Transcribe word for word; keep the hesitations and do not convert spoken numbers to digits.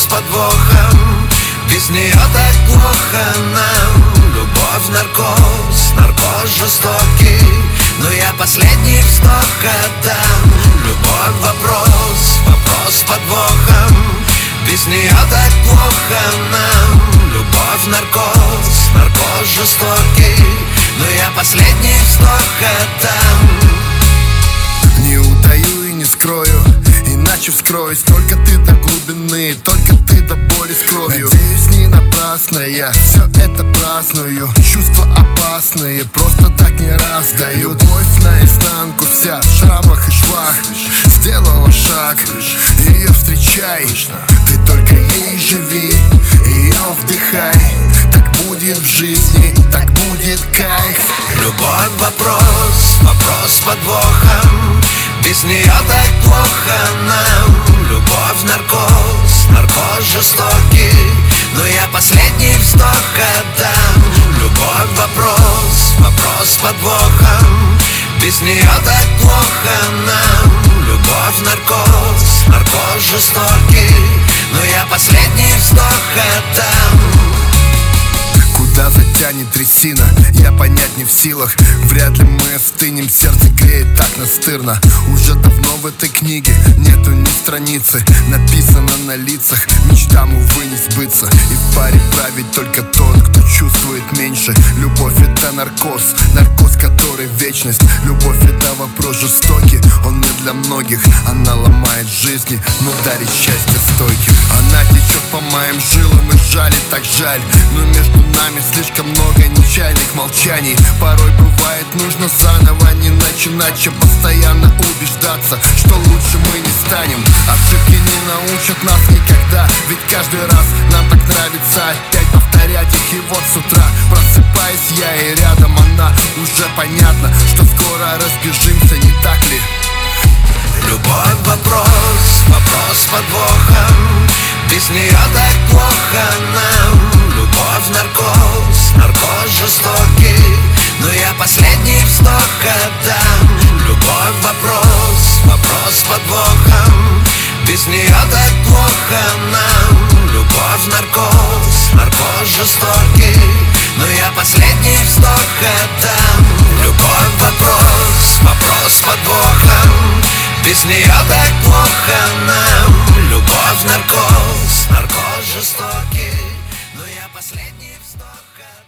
с подвохом. Без нее так плохо нам. Любовь, наркоз, наркоз жестокий, но я последний вздох отдам. Любовь, вопрос, вопрос с подвохом. Без нее так плохо нам. Любовь, наркоз, наркоз жестокий, но я последний вздох отдам. Не утаю и не скрою, иначе вскроюсь. Только ты до глубины, только ты до боли с кровью. Надеюсь, не напрасно я все это праздную. Чувства опасные, просто так не раздаю. Любовь наизнанку вся в шрамах и швах. Сделала шаг, ее встречай. Ты только ей живи, ее вдыхай. Так будет в жизни, так будет кайф. Любовь, вопрос, вопрос с подвохом. Без нее так плохо нам. Любовь, наркоз, наркоз жестокий, но я последний вздох отдам. Любовь, вопрос, вопрос с подвохом. Без нее так плохо нам. Любовь, наркоз, наркоз жестокий, но я последний вздох отдам. Куда затянет трясина, я понять не в силах. Вряд ли мы остынем, сердце греет так настырно. Уже давно в этой книге нету ни страницы. Написано на лицах, мечтам, увы, не сбыться. И в паре править только тот, кто чувствует меньше. Любовь — это наркоз, наркоз, который вечность. Любовь — это вопрос жестокий, он не для многих. Она ломает жизни, но дарит счастье стойким. Она течет по моим жилам и жалит, так жаль. Но между нами слишком много нечаянных молчаний. Порой бывает нужно заново не начинать, чем постоянно убеждаться, что лучше мы не станем. Ошибки не научат нас никогда, ведь каждый раз нам так нравится опять повторять их. И вот с утра просыпаюсь я, и рядом она. Уже понятно, что скоро разбежимся, не так ли? Любовь, вопрос, вопрос с подвохом. Без нее так плохо нам. Любовь, наркоз, наркоз жестокий, но я последний вздох отдам. Любовь, вопрос, вопрос с подвохом. Без нее так плохо нам. Любовь, наркоз, наркоз жестокий, но я последний вздох отдам. Любовь, вопрос, вопрос с подвохом. Без нее так плохо нам. Любовь, наркоз, наркоз жестокий, но я последний вздох отдам.